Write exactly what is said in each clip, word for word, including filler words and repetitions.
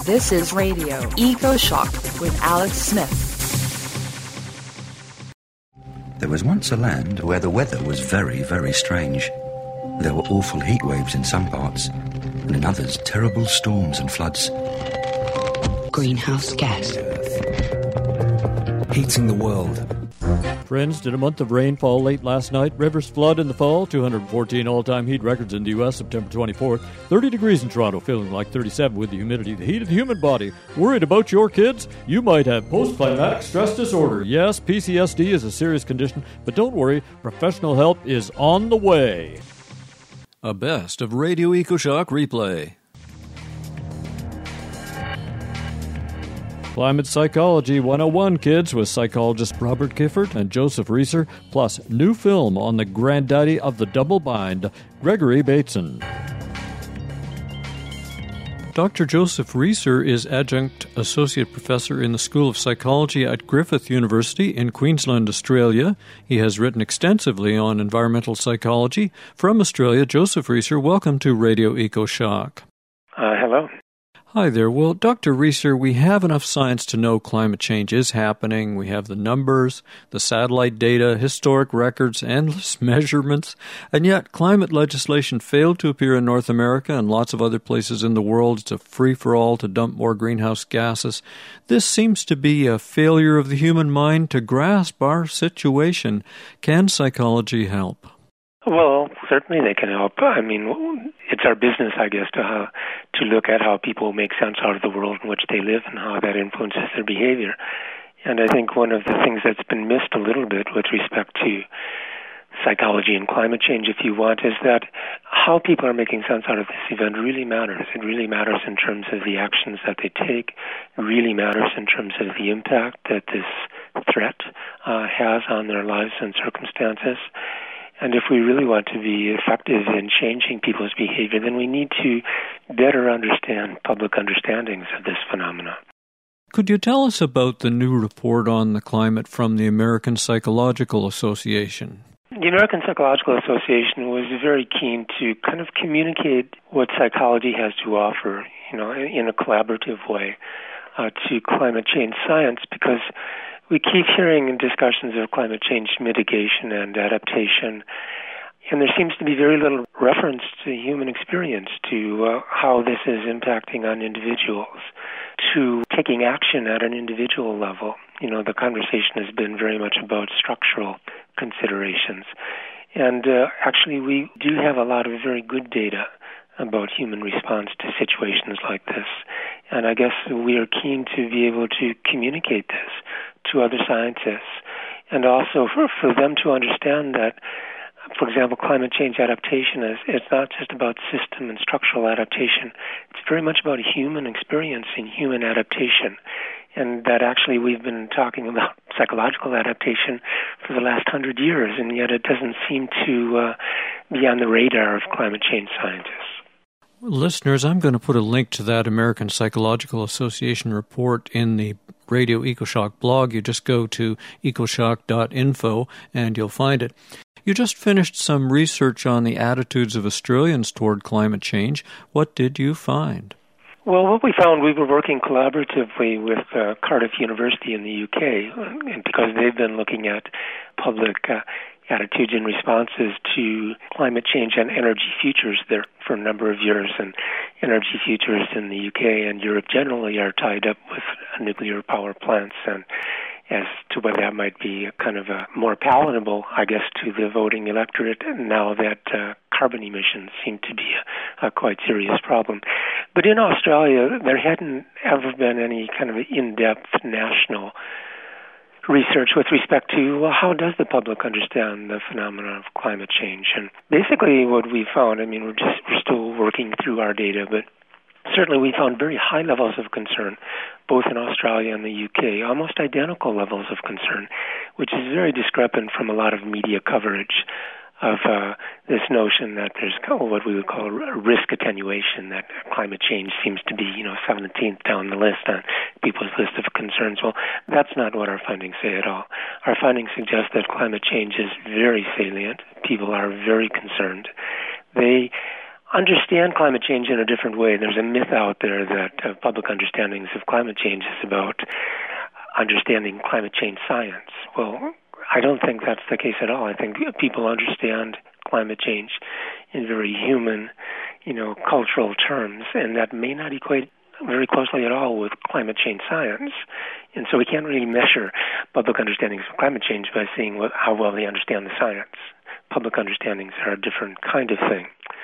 This is Radio Eco Shock with Alex Smith. There was once a land where the weather was very, very strange. There were awful heat waves in some parts, and in others terrible storms and floods. Greenhouse gas. Heating the world. Friends, did a month of rainfall late last night. Rivers flood in the fall. two hundred fourteen all-time heat records in the U S September twenty-fourth. thirty degrees in Toronto, feeling like thirty-seven with the humidity. The heat of the human body. Worried about your kids? You might have post-climatic stress disorder. Yes, P C S D is a serious condition, but don't worry, professional help is on the way. A best of Radio EcoShock replay. Climate Psychology one oh one, kids, with psychologists Robert Gifford and Joseph Reeser, plus new film on the granddaddy of the double bind, Gregory Bateson. Doctor Joseph Reeser is Adjunct Associate Professor in the School of Psychology at Griffith University in Queensland, Australia. He has written extensively on environmental psychology. From Australia, Joseph Reeser, welcome to Radio EcoShock. Uh, hello. Hi there. Well, Doctor Reeser, we have enough science to know climate change is happening. We have the numbers, the satellite data, historic records, endless measurements, and yet climate legislation failed to appear in North America and lots of other places in the world. It's a free-for-all to dump more greenhouse gases. This seems to be a failure of the human mind to grasp our situation. Can psychology help? Well, certainly they can help. I mean, it's our business, I guess, to uh, to look at how people make sense out of the world in which they live and how that influences their behavior. And I think one of the things that's been missed a little bit with respect to psychology and climate change, if you want, is that how people are making sense out of this event really matters. It really matters in terms of the actions that they take. It really matters in terms of the impact that this threat uh, has on their lives and circumstances. And if we really want to be effective in changing people's behavior, then we need to better understand public understandings of this phenomena. Could you tell us about the new report on the climate from the American Psychological Association? The American Psychological Association was very keen to kind of communicate what psychology has to offer, you know, in a collaborative way uh, to climate change science, because we keep hearing in discussions of climate change mitigation and adaptation, and there seems to be very little reference to human experience, to uh, how this is impacting on individuals, to taking action at an individual level. You know, the conversation has been very much about structural considerations. And uh, actually, we do have a lot of very good data about human response to situations like this. And I guess we are keen to be able to communicate this to other scientists, and also for, for them to understand that, for example, climate change adaptation is it's not just about system and structural adaptation. It's very much about human experience and human adaptation. And that actually we've been talking about psychological adaptation for the last hundred years, and yet it doesn't seem to uh, be on the radar of climate change scientists. Listeners, I'm going to put a link to that American Psychological Association report in the Radio EcoShock blog. You just go to ecoshock dot info and you'll find it. You just finished some research on the attitudes of Australians toward climate change. What did you find? Well, what we found, we were working collaboratively with uh, Cardiff University in the U K, and because they've been looking at public uh, attitudes and responses to climate change and energy futures there for a number of years. And energy futures in the U K and Europe generally are tied up with nuclear power plants, and as to whether that might be a kind of a more palatable, I guess, to the voting electorate now that uh, carbon emissions seem to be a, a quite serious problem. But in Australia, there hadn't ever been any kind of in-depth national research with respect to, well, how does the public understand the phenomenon of climate change? And basically what we found, I mean, we're just we're still working through our data, but certainly we found very high levels of concern, both in Australia and the U K, almost identical levels of concern, which is very discrepant from a lot of media coverage of uh, this notion that there's what we would call risk attenuation, that climate change seems to be, you know, seventeenth down the list on people's list of concerns. Well, that's not what our findings say at all. Our findings suggest that climate change is very salient. People are very concerned. They understand climate change in a different way. There's a myth out there that uh, public understandings of climate change is about understanding climate change science. Well, I don't think that's the case at all. I think people understand climate change in very human, you know, cultural terms, and that may not equate very closely at all with climate change science. And so we can't really measure public understandings of climate change by seeing what, how well they understand the science. Public understandings are a different kind of thing.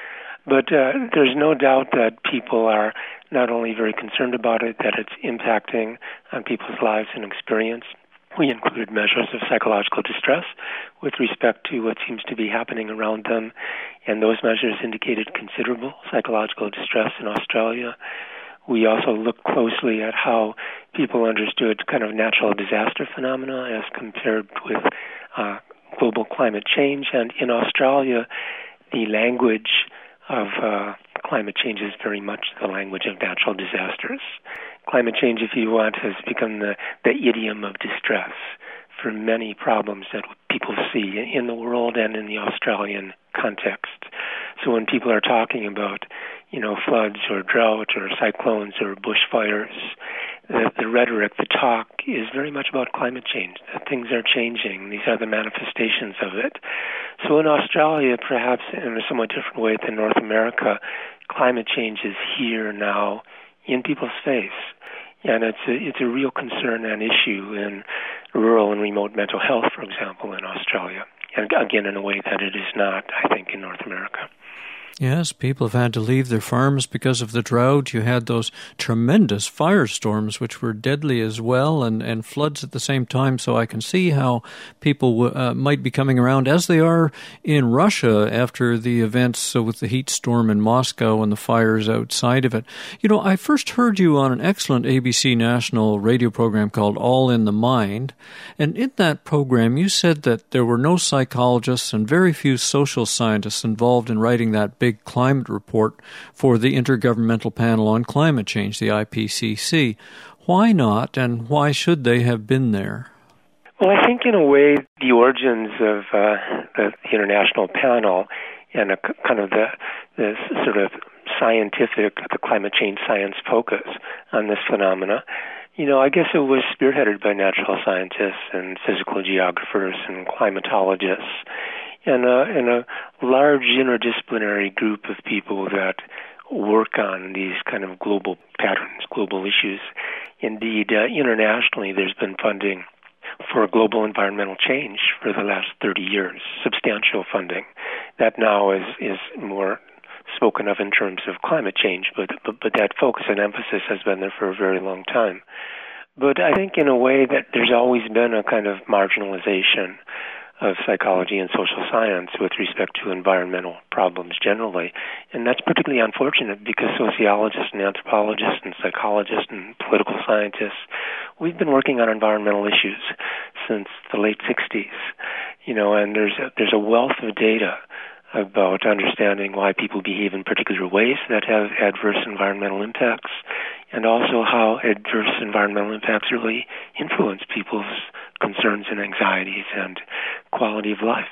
But uh, there's no doubt that people are not only very concerned about it, that it's impacting on people's lives and experience. We included measures of psychological distress with respect to what seems to be happening around them, and those measures indicated considerable psychological distress in Australia. We also looked closely at how people understood kind of natural disaster phenomena as compared with uh, global climate change, and in Australia, the language of uh, climate change is very much the language of natural disasters. Climate change, if you want, has become the, the idiom of distress for many problems that people see in the world and in the Australian context. So when people are talking about, you know, floods or drought or cyclones or bushfires, the, the rhetoric, the talk is very much about climate change, that things are changing. These are the manifestations of it. So in Australia, perhaps in a somewhat different way than North America, climate change is here now in people's face. And it's a, it's a real concern and issue in rural and remote mental health, for example, in Australia. And again, in a way that it is not, I think, in North America. Yes, people have had to leave their farms because of the drought. You had those tremendous firestorms, which were deadly as well, and, and floods at the same time. So I can see how people uh, might be coming around, as they are in Russia after the events so with the heat storm in Moscow and the fires outside of it. You know, I first heard you on an excellent A B C national radio program called All in the Mind. And in that program, you said that there were no psychologists and very few social scientists involved in writing that big climate report for the Intergovernmental Panel on Climate Change, the I P C C. Why not, and why should they have been there? Well, I think in a way the origins of uh, the International Panel and a, kind of the, the sort of scientific, the climate change science focus on this phenomena, you know, I guess it was spearheaded by natural scientists and physical geographers and climatologists, and a, and a large interdisciplinary group of people that work on these kind of global patterns, global issues. Indeed, uh, internationally, there's been funding for global environmental change for the last thirty years, substantial funding. That now is, is more spoken of in terms of climate change, but, but, but that focus and emphasis has been there for a very long time. But I think in a way that there's always been a kind of marginalization of psychology and social science with respect to environmental problems generally. And that's particularly unfortunate because sociologists and anthropologists and psychologists and political scientists, we've been working on environmental issues since the late sixties, you know, and there's a, there's a wealth of data about understanding why people behave in particular ways that have adverse environmental impacts, and also how adverse environmental impacts really influence people's concerns and anxieties and quality of life.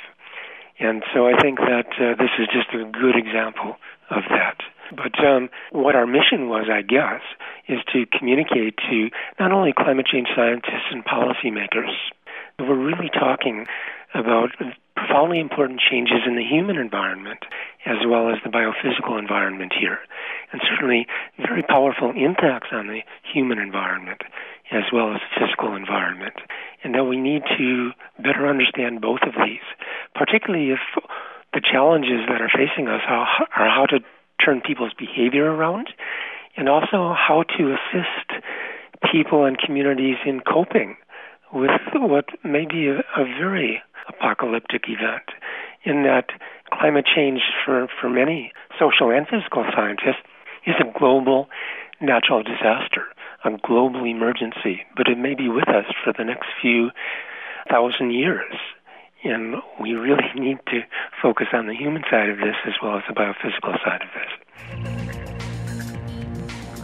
And so I think that uh, this is just a good example of that. But um, what our mission was, I guess, is to communicate to not only climate change scientists and policymakers, but we're really talking about profoundly important changes in the human environment as well as the biophysical environment here, and certainly very powerful impacts on the human environment as well as the physical environment. And that we need to better understand both of these, particularly if the challenges that are facing us are how to turn people's behavior around, and also how to assist people and communities in coping with what may be a, a very apocalyptic event, in that climate change for, for many social and physical scientists is a global natural disaster, a global emergency, but it may be with us for the next few thousand years. And we really need to focus on the human side of this as well as the biophysical side of this.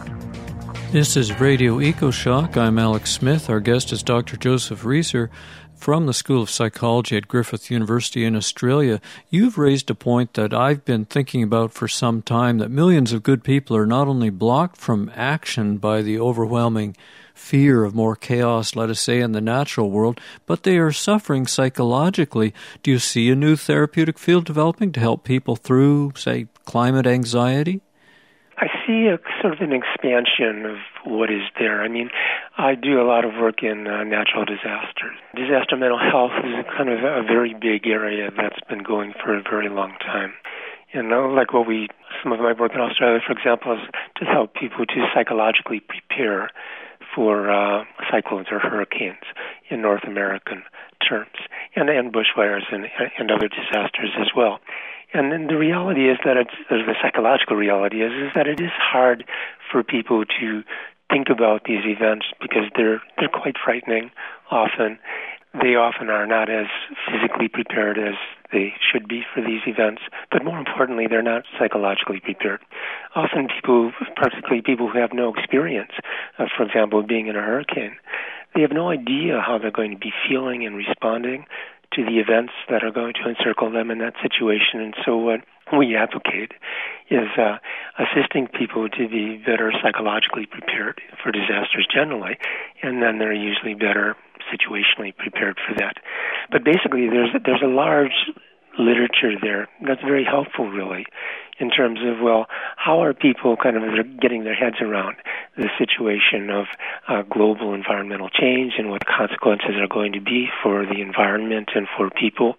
This is Radio EcoShock. I'm Alex Smith. Our guest is Doctor Joseph Reser, from the School of Psychology at Griffith University in Australia, you've raised a point that I've been thinking about for some time, that millions of good people are not only blocked from action by the overwhelming fear of more chaos, let us say, in the natural world, but they are suffering psychologically. Do you see a new therapeutic field developing to help people through, say, climate anxiety? I see a sort of an expansion of what is there. I mean, I do a lot of work in uh, natural disasters. Disaster mental health is kind of a very big area that's been going for a very long time. You know, like what we, some of my work in Australia, for example, is to help people to psychologically prepare for uh, cyclones or hurricanes in North American terms, and, and bushfires and, and other disasters as well. And then the reality is that it's, the psychological reality is, is that it is hard for people to think about these events because they're they're quite frightening often. They often are not as physically prepared as they should be for these events, but more importantly, they're not psychologically prepared. Often people, particularly people who have no experience, uh, for example, being in a hurricane, they have no idea how they're going to be feeling and responding to the events that are going to encircle them in that situation. And so what we advocate is uh, assisting people to be better psychologically prepared for disasters generally, and then they're usually better situationally prepared for that. But basically, there's there's a large literature there that's very helpful, really, in terms of, well, how are people kind of getting their heads around the situation of uh, global environmental change and what the consequences are going to be for the environment and for people.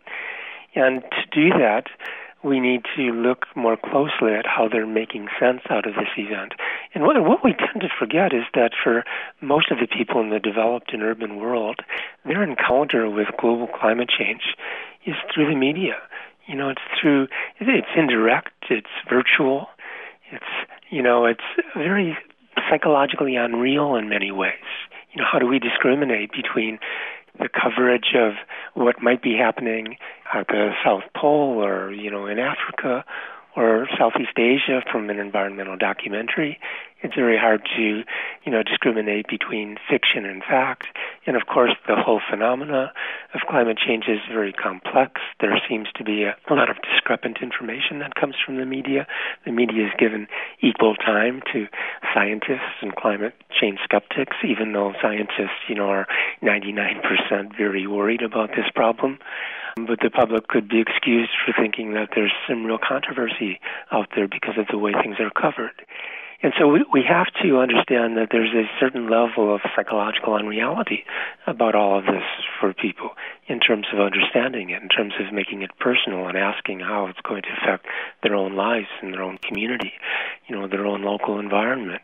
And to do that, we need to look more closely at how they're making sense out of this event. And what, what we tend to forget is that for most of the people in the developed and urban world, their encounter with global climate change is through the media. You know, it's through, it's indirect, it's virtual, it's, you know, it's very psychologically unreal in many ways. You know, how do we discriminate between the coverage of what might be happening at the South Pole or, you know, in Africa or Southeast Asia from an environmental documentary? It's very hard to, you know, discriminate between fiction and fact. And, of course, the whole phenomena of climate change is very complex. There seems to be a, a lot of discrepant information that comes from the media. The media is given equal time to scientists and climate change skeptics, even though scientists, you know, are ninety-nine percent very worried about this problem. But the public could be excused for thinking that there's some real controversy out there because of the way things are covered. And so we, we have to understand that there's a certain level of psychological unreality about all of this for people in terms of understanding it, in terms of making it personal and asking how it's going to affect their own lives and their own community, you know, their own local environment.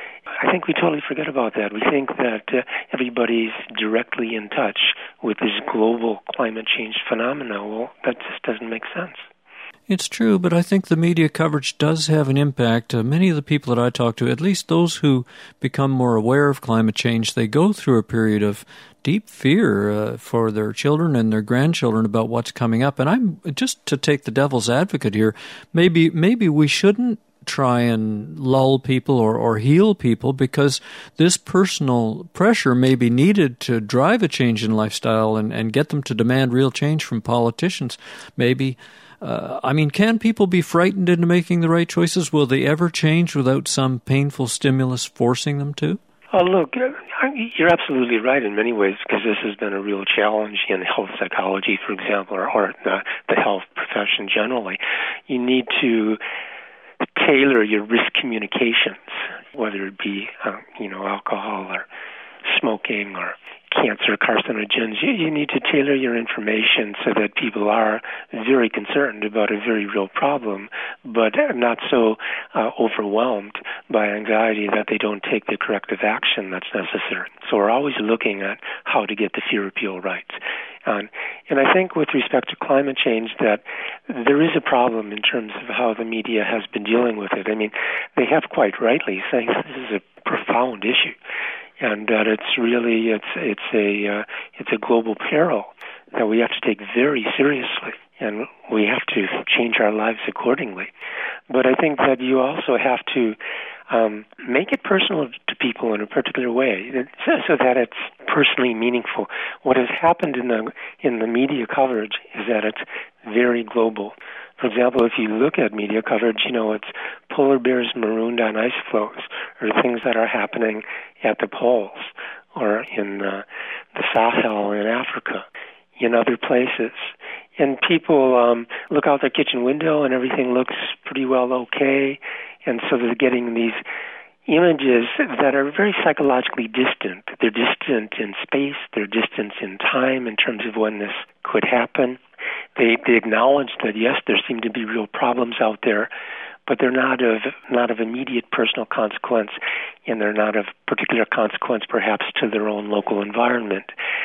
I think we totally forget about that. We think that uh, everybody's directly in touch with this global climate change phenomena. Well, that just doesn't make sense. It's true, but I think the media coverage does have an impact. Uh, many of the people that I talk to, at least those who become more aware of climate change, they go through a period of deep fear uh, for their children and their grandchildren about what's coming up. And I'm just to take the devil's advocate here, maybe maybe we shouldn't try and lull people or, or heal people, because this personal pressure may be needed to drive a change in lifestyle and, and get them to demand real change from politicians. Maybe, uh, I mean, can people be frightened into making the right choices? Will they ever change without some painful stimulus forcing them to? Oh, look, you're absolutely right in many ways, because this has been a real challenge in health psychology, for example, or, or the, the health profession generally. You need to tailor your risk communications, whether it be, uh, you know, alcohol or smoking or cancer, carcinogens. You, you need to tailor your information so that people are very concerned about a very real problem, but not so uh, overwhelmed by anxiety that they don't take the corrective action that's necessary. So we're always looking at how to get the fear appeal right. Um, and I think with respect to climate change that there is a problem in terms of how the media has been dealing with it. I mean, they have quite rightly saying this is a profound issue, and that it's really it's it's a uh, it's a global peril that we have to take very seriously, and we have to change our lives accordingly. But I think that you also have to um, make it personal to people in a particular way, so, so that it's personally meaningful. What has happened in the in the media coverage is that it's very global. For example, if you look at media coverage, you know, it's polar bears marooned on ice floes, or things that are happening at the poles, or in uh, the Sahel in Africa, in other places. And people um, look out their kitchen window and everything looks pretty well okay, and so they're getting these images that are very psychologically distant. They're distant in space, they're distant in time in terms of when this could happen. They, they acknowledge that, yes, there seem to be real problems out there, but they're not of not of immediate personal consequence, and they're not of particular consequence perhaps to their own local environment.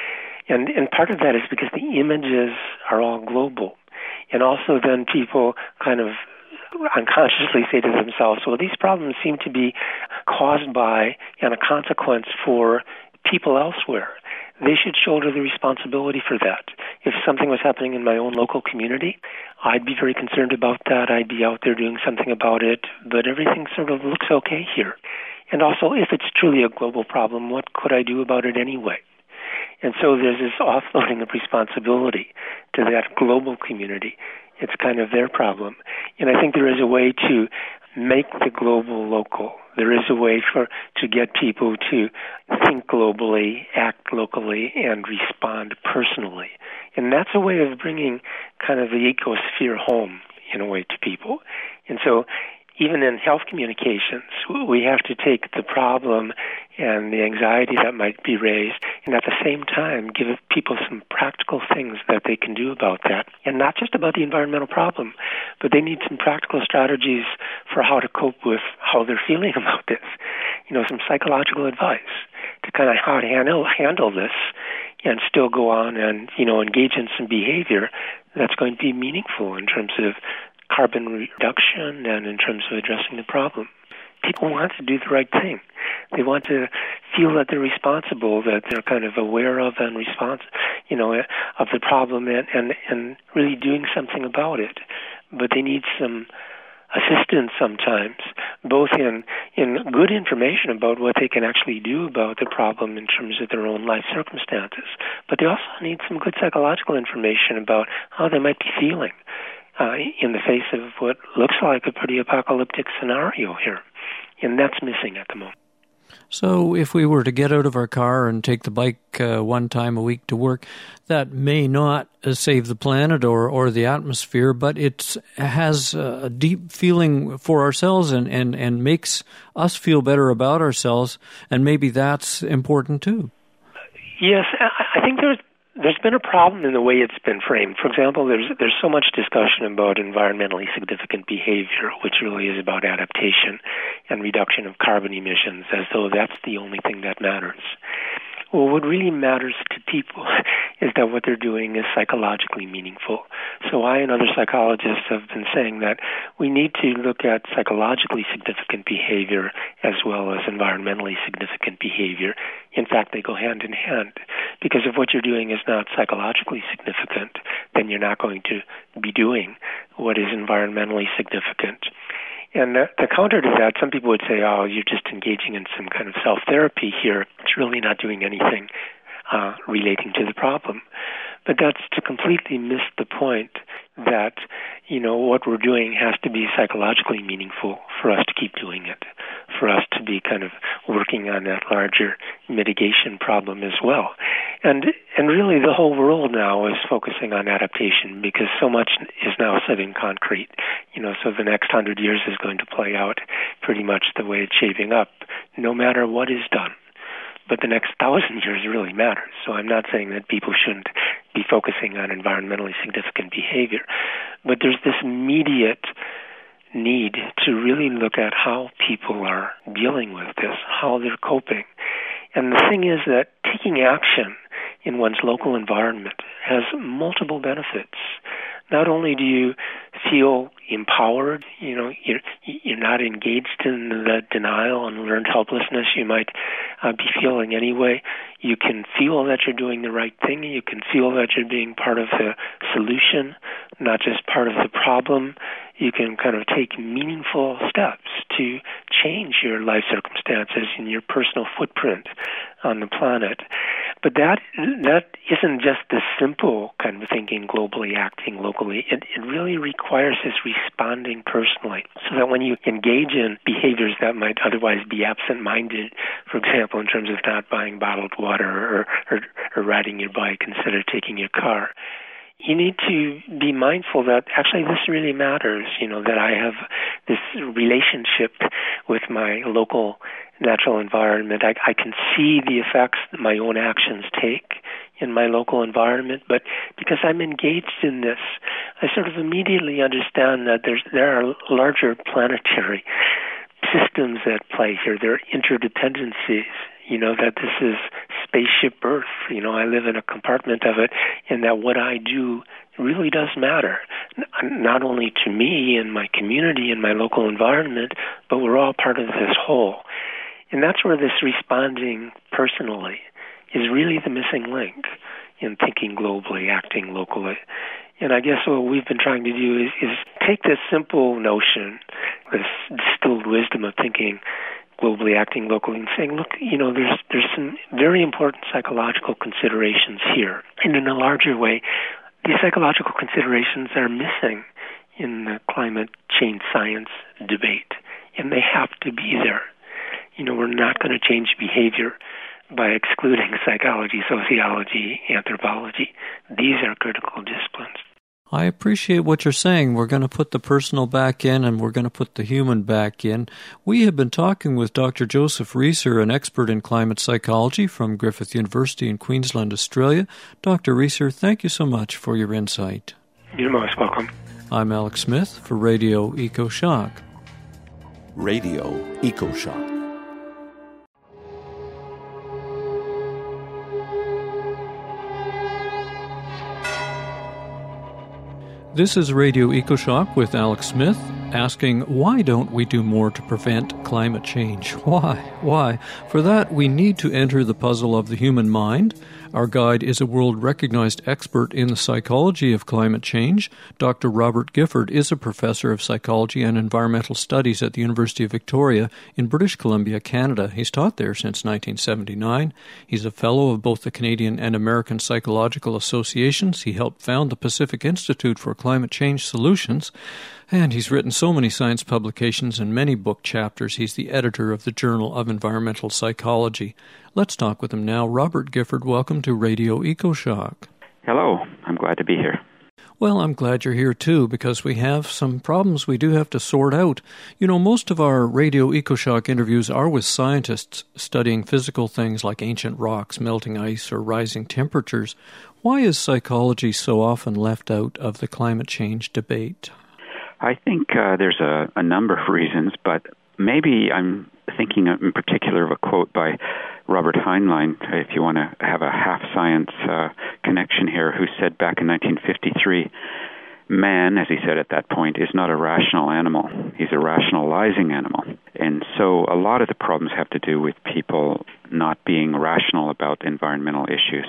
And and part of that is because the images are all global. And also then people kind of unconsciously say to themselves, well, these problems seem to be caused by and a consequence for people elsewhere. They should shoulder the responsibility for that. If something was happening in my own local community, I'd be very concerned about that. I'd be out there doing something about it, but everything sort of looks okay here. And also, if it's truly a global problem, what could I do about it anyway? And so there's this offloading of responsibility to that global community. It's kind of their problem. And I think there is a way to make the global local. There is a way for to get people to think globally, act locally, and respond personally. And that's a way of bringing kind of the ecosphere home, in a way, to people. And so even in health communications, we have to take the problem and the anxiety that might be raised, and at the same time give people some practical things that they can do about that. And not just about the environmental problem, but they need some practical strategies for how to cope with how they're feeling about this. You know, some psychological advice to kind of how to handle, handle this and still go on and, you know, engage in some behavior that's going to be meaningful in terms of carbon reduction and in terms of addressing the problem. People want to do the right thing. They want to feel that they're responsible, that they're kind of aware of and respons- you know, of the problem and, and, and really doing something about it. But they need some assistance sometimes, both in, in good information about what they can actually do about the problem in terms of their own life circumstances. But they also need some good psychological information about how they might be feeling Uh, in the face of what looks like a pretty apocalyptic scenario here. And that's missing at the moment. So if we were to get out of our car and take the bike uh, one time a week to work, that may not uh, save the planet or, or the atmosphere, but it has a deep feeling for ourselves and, and, and makes us feel better about ourselves, and maybe that's important too. Yes, I think there's There's been a problem in the way it's been framed. For example, there's there's so much discussion about environmentally significant behavior, which really is about adaptation and reduction of carbon emissions, as though that's the only thing that matters. Well, what really matters to people is that what they're doing is psychologically meaningful. So I and other psychologists have been saying that we need to look at psychologically significant behavior as well as environmentally significant behavior. In fact, they go hand in hand. Because if what you're doing is not psychologically significant, then you're not going to be doing what is environmentally significant. And the, the counter to that, some people would say, oh, you're just engaging in some kind of self-therapy here. It's really not doing anything uh, relating to the problem. But that's to completely miss the point that, you know, what we're doing has to be psychologically meaningful for us to keep doing it, for us to be kind of working on that larger mitigation problem as well. And and really the whole world now is focusing on adaptation because so much is now set in concrete. You know, so the next hundred years is going to play out pretty much the way it's shaping up, no matter what is done. But the next thousand years really matters. So I'm not saying that people shouldn't be focusing on environmentally significant behavior. But there's this immediate need to really look at how people are dealing with this, how they're coping. And the thing is that taking action in one's local environment has multiple benefits. Not only do you feel empowered. You know, you're, you're not engaged in the denial and learned helplessness you might uh, be feeling anyway. You can feel that you're doing the right thing. You can feel that you're being part of the solution, not just part of the problem. You can kind of take meaningful steps to change your life circumstances and your personal footprint on the planet. But that that isn't just the simple kind of thinking globally, acting locally. It, it really requires this responding personally, so that when you engage in behaviors that might otherwise be absent-minded, for example, in terms of not buying bottled water or, or, or riding your bike instead of taking your car, you need to be mindful that actually this really matters, you know, that I have this relationship with my local natural environment. I, I can see the effects that my own actions take in my local environment, but because I'm engaged in this, I sort of immediately understand that there's there are larger planetary systems at play here. There are interdependencies. You know, that this is spaceship Earth. You know, I live in a compartment of it, and that what I do really does matter, not only to me and my community and my local environment, but we're all part of this whole. And that's where this responding personally is really the missing link in thinking globally, acting locally. And I guess what we've been trying to do is, is take this simple notion, this distilled wisdom of thinking globally, acting locally, and saying, look, you know, there's there's some very important psychological considerations here. And in a larger way, these psychological considerations are missing in the climate change science debate, and they have to be there. You know, we're not going to change behavior by excluding psychology, sociology, anthropology. These are critical disciplines. I appreciate what you're saying. We're going to put the personal back in and we're going to put the human back in. We have been talking with Doctor Joseph Reeser, an expert in climate psychology from Griffith University in Queensland, Australia. Doctor Reeser, thank you so much for your insight. You're most welcome. I'm Alex Smith for Radio EcoShock. Radio EcoShock. This is Radio EcoShock with Alex Smith, asking, why don't we do more to prevent climate change? Why? Why? For that, we need to enter the puzzle of the human mind. Our guide is a world-recognized expert in the psychology of climate change. Doctor Robert Gifford is a professor of psychology and environmental studies at the University of Victoria in British Columbia, Canada. He's taught there since nineteen seventy-nine. He's a fellow of both the Canadian and American Psychological Associations. He helped found the Pacific Institute for Climate Change Solutions. And he's written so many science publications and many book chapters. He's the editor of the Journal of Environmental Psychology. Let's talk with him now. Robert Gifford, welcome to Radio EcoShock. Hello. I'm glad to be here. Well, I'm glad you're here too, because we have some problems we do have to sort out. You know, most of our Radio EcoShock interviews are with scientists studying physical things like ancient rocks, melting ice, or rising temperatures. Why is psychology so often left out of the climate change debate? I think uh, there's a, a number of reasons, but maybe I'm thinking in particular of a quote by Robert Heinlein, if you want to have a half-science uh, connection here, who said back in nineteen fifty-three, man, as he said at that point, is not a rational animal. He's a rationalizing animal. And so a lot of the problems have to do with people not being rational about environmental issues.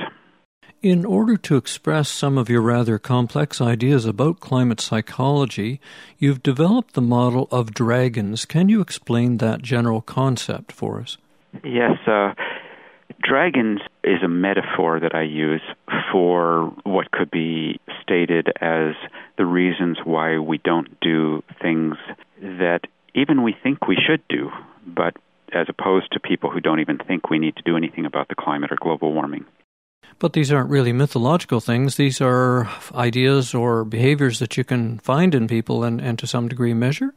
In order to express some of your rather complex ideas about climate psychology, you've developed the model of dragons. Can you explain that general concept for us? Yes. Uh, dragons is a metaphor that I use for what could be stated as the reasons why we don't do things that even we think we should do, but as opposed to people who don't even think we need to do anything about the climate or global warming. But these aren't really mythological things. These are ideas or behaviors that you can find in people and, and to some degree measure?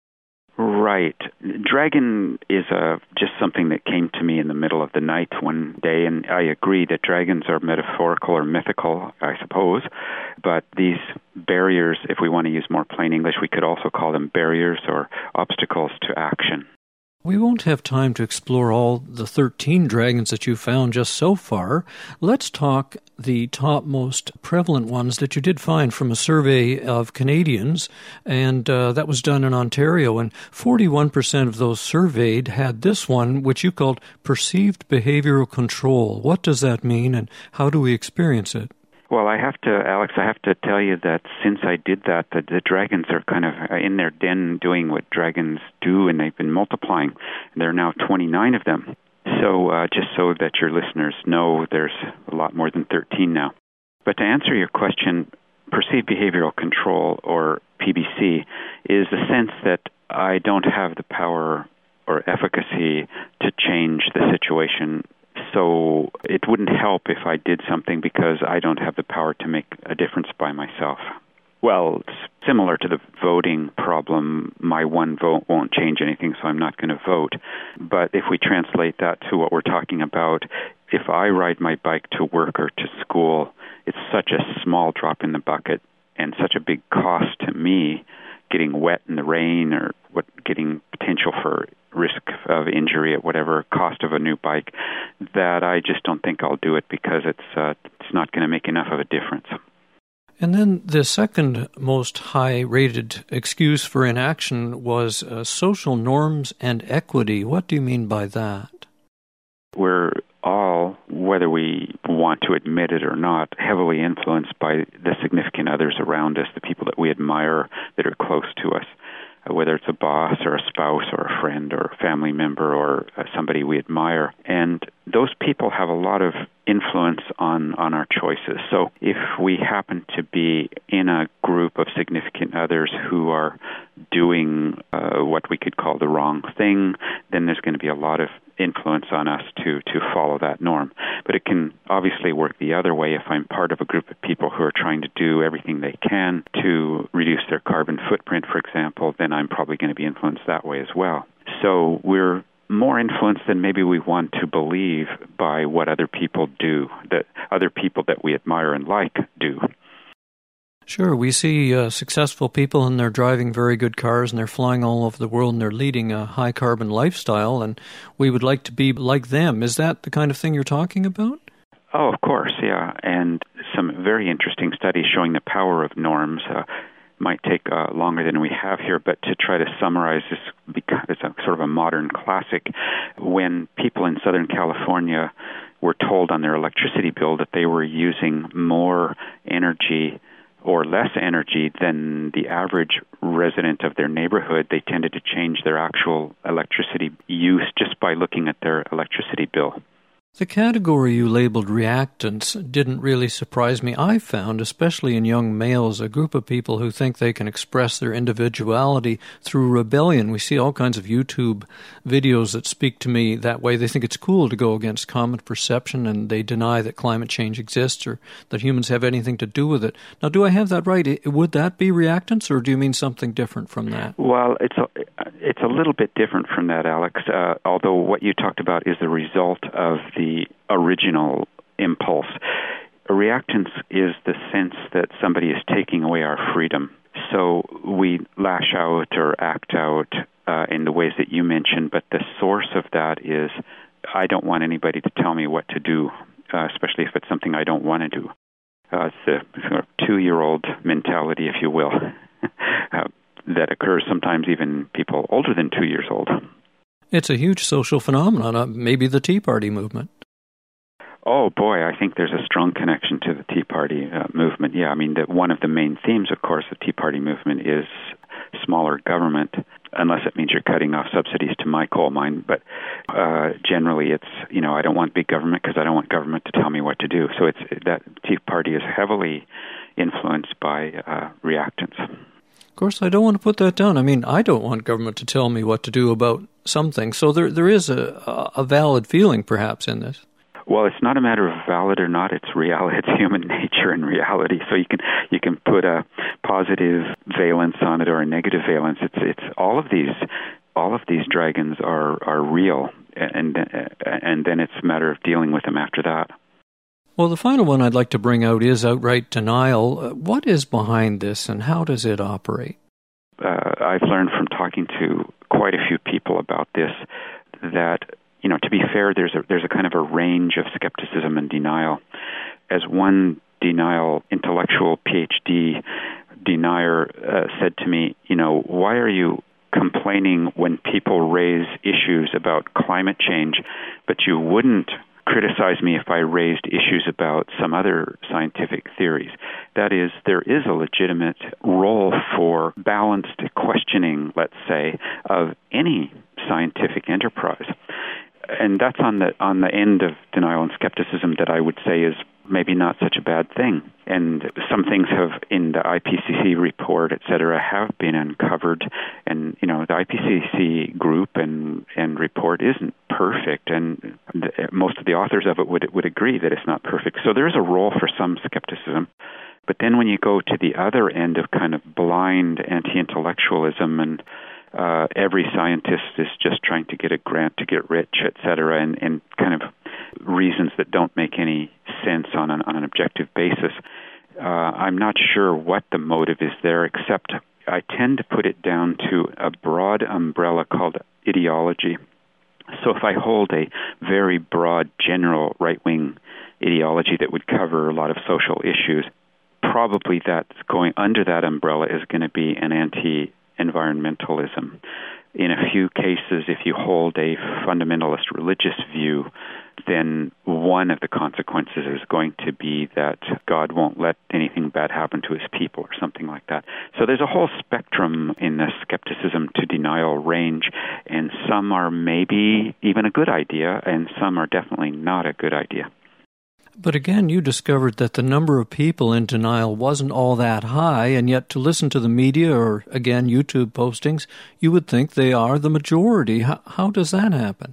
Right. Dragon is uh, just something that came to me in the middle of the night one day, and I agree that dragons are metaphorical or mythical, I suppose, but these barriers, if we want to use more plain English, we could also call them barriers or obstacles to action. We won't have time to explore all the thirteen dragons that you found just so far. Let's talk the top most prevalent ones that you did find from a survey of Canadians, and uh, that was done in Ontario, and forty-one percent of those surveyed had this one, which you called perceived behavioral control. What does that mean, and how do we experience it? Well, I have to, Alex, I have to tell you that since I did that, the, the dragons are kind of in their den doing what dragons do, and they've been multiplying. There are now twenty-nine of them. So uh, just so that your listeners know, there's a lot more than thirteen now. But to answer your question, perceived behavioral control, or P B C, is the sense that I don't have the power or efficacy to change the situation. So it wouldn't help if I did something because I don't have the power to make a difference by myself. Well, it's similar to the voting problem. My one vote won't change anything, so I'm not going to vote. But if we translate that to what we're talking about, if I ride my bike to work or to school, it's such a small drop in the bucket and such a big cost to me, getting wet in the rain or what getting potential for risk of injury at whatever cost of a new bike, that I just don't think I'll do it because it's uh, it's not going to make enough of a difference. And then the second most high-rated excuse for inaction was uh, social norms and equity. What do you mean by that? We're all, whether we want to admit it or not, heavily influenced by the significant others around us, the people that we admire that are close to us, whether it's a boss or a spouse or a friend or a family member or somebody we admire. And those people have a lot of influence on, on our choices. So if we happen to be in a group of significant others who are doing uh, what we could call the wrong thing, then there's going to be a lot of influence on us to, to follow that norm. But it can obviously work the other way. If I'm part of a group of people who are trying to do everything they can to reduce their carbon footprint, for example, then I'm probably going to be influenced that way as well. So we're more influenced than maybe we want to believe by what other people do, that other people that we admire and like do. Sure, we see uh, successful people and they're driving very good cars and they're flying all over the world and they're leading a high-carbon lifestyle, and we would like to be like them. Is that the kind of thing you're talking about? Oh, of course, yeah. And some very interesting studies showing the power of norms. Uh, might take uh, longer than we have here, but to try to summarize this, because it's a sort of a modern classic, when people in Southern California were told on their electricity bill that they were using more energy or less energy than the average resident of their neighborhood, they tended to change their actual electricity use just by looking at their electricity bill. The category you labeled reactants didn't really surprise me. I found, especially in young males, a group of people who think they can express their individuality through rebellion. We see all kinds of YouTube videos that speak to me that way. They think it's cool to go against common perception, and they deny that climate change exists or that humans have anything to do with it. Now, do I have that right? Would that be reactants, or do you mean something different from that? Well, it's a, it's a little bit different from that, Alex, uh, although what you talked about is the result of the the original impulse. A reactance is the sense that somebody is taking away our freedom. So we lash out or act out uh, in the ways that you mentioned, but the source of that is I don't want anybody to tell me what to do, uh, especially if it's something I don't want to do. Uh, it's a sort of two-year-old mentality, if you will, uh, that occurs sometimes even people older than two years old. It's a huge social phenomenon, uh, maybe the Tea Party movement. Oh, boy, I think there's a strong connection to the Tea Party uh, movement. Yeah, I mean, that one of the main themes, of course, of the Tea Party movement is smaller government, unless it means you're cutting off subsidies to my coal mine. But uh, generally, it's, you know, I don't want big government because I don't want government to tell me what to do. So it's that Tea Party is heavily influenced by uh, reactants. Of course, I don't want to put that down. I mean, I don't want government to tell me what to do about something. So there, there is a, a valid feeling, perhaps, in this. Well, it's not a matter of valid or not. It's reality. It's human nature and reality. So you can you can put a positive valence on it or a negative valence. It's it's all of these all of these dragons are are real, and and then it's a matter of dealing with them after that. Well, the final one I'd like to bring out is outright denial. What is behind this, and how does it operate? Uh, I've learned from talking to quite a few people about this that, you know, to be fair, there's a, there's a kind of a range of skepticism and denial. As one denial intellectual PhD denier uh, said to me, you know, why are you complaining when people raise issues about climate change, but you wouldn't criticize me if I raised issues about some other scientific theories? That is, there is a legitimate role for balanced questioning, let's say, of any scientific enterprise. And that's on the on the end of denial and skepticism that I would say is maybe not such a bad thing. And some things have, in the I P C C report, et cetera, have been uncovered. And, you know, the I P C C group and, and report isn't perfect, and the, most of the authors of it would would agree that it's not perfect. So there is a role for some skepticism. But then when you go to the other end of kind of blind anti-intellectualism and Uh, every scientist is just trying to get a grant to get rich, et cetera, and, and kind of reasons that don't make any sense on an, on an objective basis. Uh, I'm not sure what the motive is there, except I tend to put it down to a broad umbrella called ideology. So if I hold a very broad, general right-wing ideology that would cover a lot of social issues, probably that's going under that umbrella is going to be an anti environmentalism. In a few cases, if you hold a fundamentalist religious view, then one of the consequences is going to be that God won't let anything bad happen to his people or something like that. So there's a whole spectrum in the skepticism to denial range, and some are maybe even a good idea, and some are definitely not a good idea. But again, you discovered that the number of people in denial wasn't all that high, and yet to listen to the media or, again, YouTube postings, you would think they are the majority. How, how does that happen?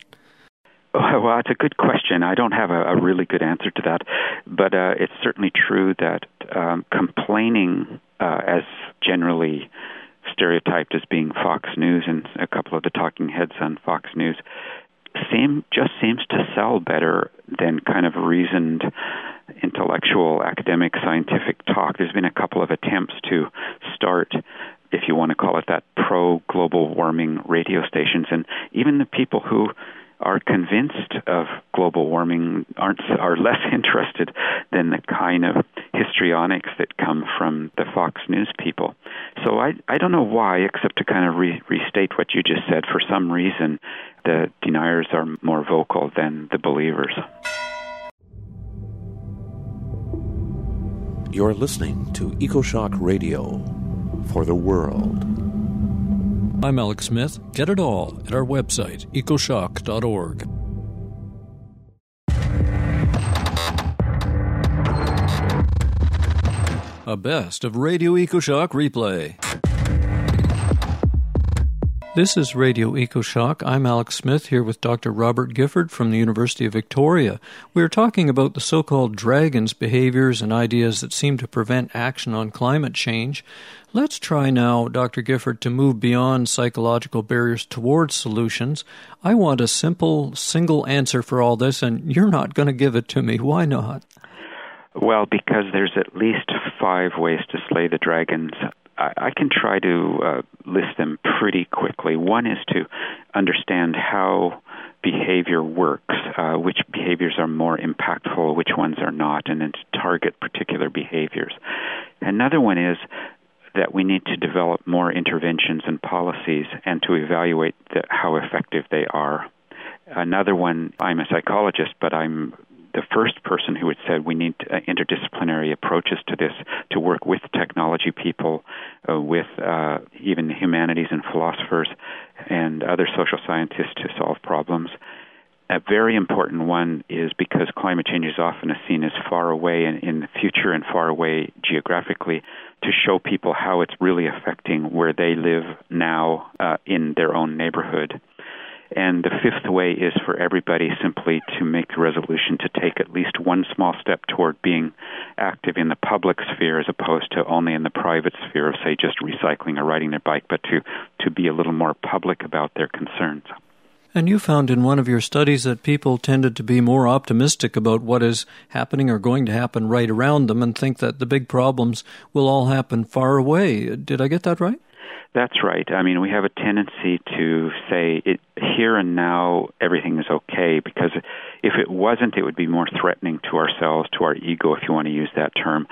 Well, it's a good question. I don't have a, a really good answer to that, but uh, it's certainly true that um, complaining, uh, as generally stereotyped as being Fox News and a couple of the talking heads on Fox News, Seem, just seems to sell better than kind of reasoned intellectual, academic, scientific talk. There's been a couple of attempts to start, if you want to call it that, pro-global warming radio stations, and even the people who are convinced of global warming aren't are less interested than the kind of histrionics that come from the Fox News people. So I I don't know why, except to kind of re, restate what you just said. For some reason, the deniers are more vocal than the believers. You're listening to EcoShock Radio for the world. I'm Alex Smith. Get it all at our website, ecoshock dot org. A best of Radio EcoShock replay. This is Radio EcoShock. I'm Alex Smith here with Doctor Robert Gifford from the University of Victoria. We are talking about the so-called dragons' behaviors and ideas that seem to prevent action on climate change. Let's try now, Doctor Gifford, to move beyond psychological barriers towards solutions. I want a simple, single answer for all this, and you're not going to give it to me. Why not? Well, because there's at least five ways to slay the dragons. I can try to uh, list them pretty quickly. One is to understand how behavior works, uh, which behaviors are more impactful, which ones are not, and then to target particular behaviors. Another one is that we need to develop more interventions and policies and to evaluate the, how effective they are. Another one, I'm a psychologist, but I'm the first person who had said we need uh, interdisciplinary approaches to this, to work with technology people, uh, with uh, even humanities and philosophers and other social scientists to solve problems. A very important one is because climate change is often seen as far away in, in the future and far away geographically, to show people how it's really affecting where they live now uh, in their own neighborhood. And the fifth way is for everybody simply to make the resolution to take at least one small step toward being active in the public sphere as opposed to only in the private sphere of, say, just recycling or riding their bike, but to, to be a little more public about their concerns. And you found in one of your studies that people tended to be more optimistic about what is happening or going to happen right around them and think that the big problems will all happen far away. Did I get that right? That's right. I mean, we have a tendency to say it, here and now everything is okay, because if it wasn't, it would be more threatening to ourselves, to our ego, if you want to use that term.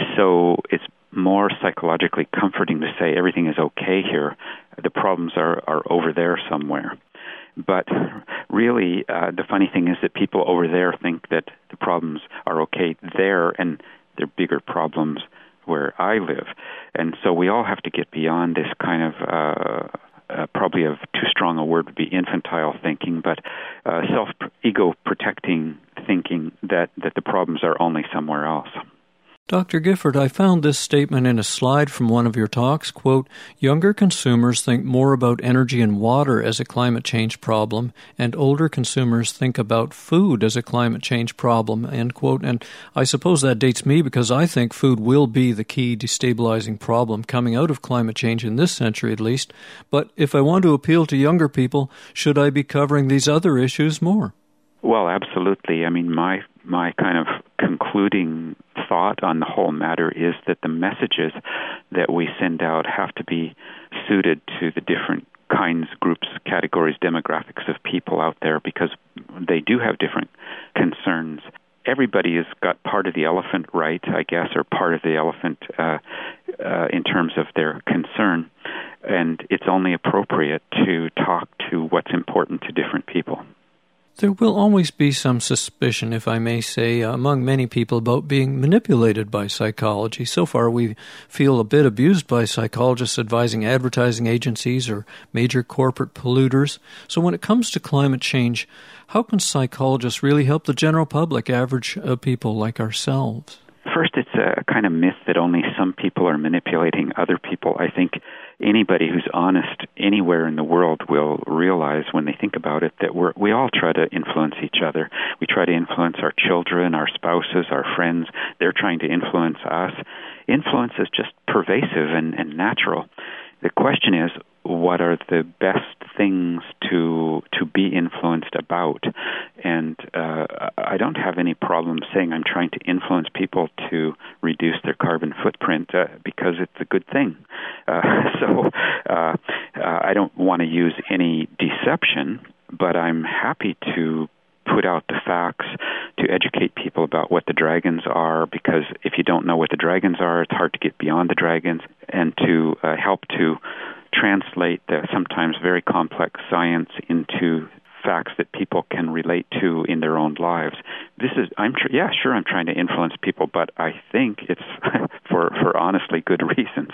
So it's more psychologically comforting to say everything is okay here. The problems are, are over there somewhere. But really, uh, the funny thing is that people over there think that the problems are okay there, and they're bigger problems where I live. And so we all have to get beyond this kind of, uh, uh, probably of too strong a word would be infantile thinking, but uh, self-ego-protecting thinking that, that the problems are only somewhere else. Doctor Gifford, I found this statement in a slide from one of your talks, quote, younger consumers think more about energy and water as a climate change problem, and older consumers think about food as a climate change problem, end quote. And I suppose that dates me because I think food will be the key destabilizing problem coming out of climate change in this century at least. But if I want to appeal to younger people, should I be covering these other issues more? Well, absolutely. I mean, my my kind of concluding thought on the whole matter is that the messages that we send out have to be suited to the different kinds, groups, categories, demographics of people out there, because they do have different concerns. Everybody has got part of the elephant right, I guess, or part of the elephant uh, uh, in terms of their concern, and it's only appropriate to talk to what's important to different people. There will always be some suspicion, if I may say, among many people about being manipulated by psychology. So far, we feel a bit abused by psychologists advising advertising agencies or major corporate polluters. So when it comes to climate change, how can psychologists really help the general public, average uh, people like ourselves? First, it's a kind of myth that only some people are manipulating other people. I think anybody who's honest anywhere in the world will realize when they think about it that we're, we all try to influence each other. We try to influence our children, our spouses, our friends. They're trying to influence us. Influence is just pervasive and, and natural. The question is, what are the best things to to be influenced about? And uh, I don't have any problem saying I'm trying to influence people to reduce their carbon footprint uh, because it's a good thing. Uh, so uh, uh, I don't want to use any deception, but I'm happy to put out the facts, to educate people about what the dragons are, because if you don't know what the dragons are, it's hard to get beyond the dragons, and to uh, help to translate the sometimes very complex science into facts that people can relate to in their own lives. This is, I'm tr- yeah, sure, I'm trying to influence people, but I think it's for, for honestly good reasons.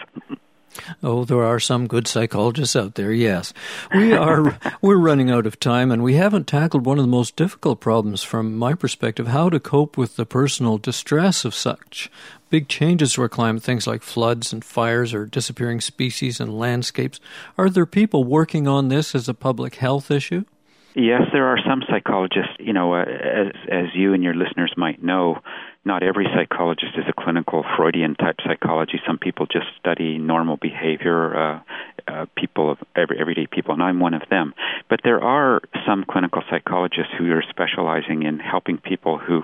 Oh, there are some good psychologists out there, yes. We are, we're running out of time, and we haven't tackled one of the most difficult problems from my perspective, how to cope with the personal distress of such big changes to our climate, things like floods and fires or disappearing species and landscapes. Are there people working on this as a public health issue? Yes, there are some psychologists. You know, uh, as, as you and your listeners might know, not every psychologist is a clinical Freudian-type psychology. Some people just study normal behavior, uh, uh, people of every, everyday people, and I'm one of them. But there are some clinical psychologists who are specializing in helping people who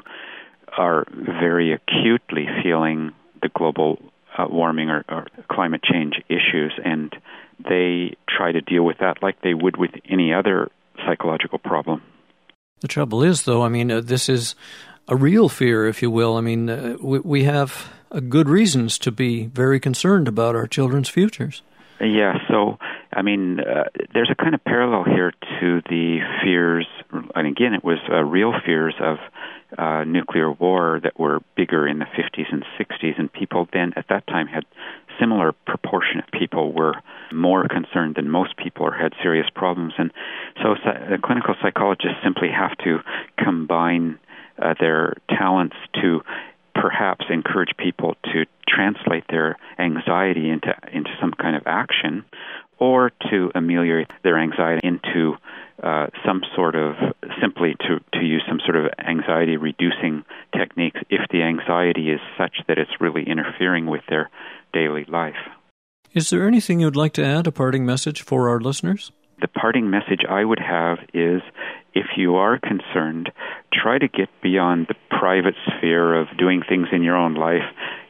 are very acutely feeling the global uh, warming or, or climate change issues, and they try to deal with that like they would with any other psychological problem. The trouble is, though, I mean, uh, this is a real fear, if you will. I mean, uh, we, we have uh, good reasons to be very concerned about our children's futures. Yeah, so, I mean, uh, there's a kind of parallel here to the fears, and again, it was uh, real fears of uh, nuclear war that were bigger in the fifties and sixties, and people then at that time had similar proportion of people were more concerned than most people or had serious problems. And so uh, clinical psychologists simply have to combine uh, their talents to perhaps encourage people to translate their anxiety into into some kind of action, or to ameliorate their anxiety into uh, some sort of, simply to, to use some sort of anxiety-reducing techniques if the anxiety is such that it's really interfering with their daily life. Is there anything you'd like to add, a parting message for our listeners? The parting message I would have is, if you are concerned, try to get beyond the private sphere of doing things in your own life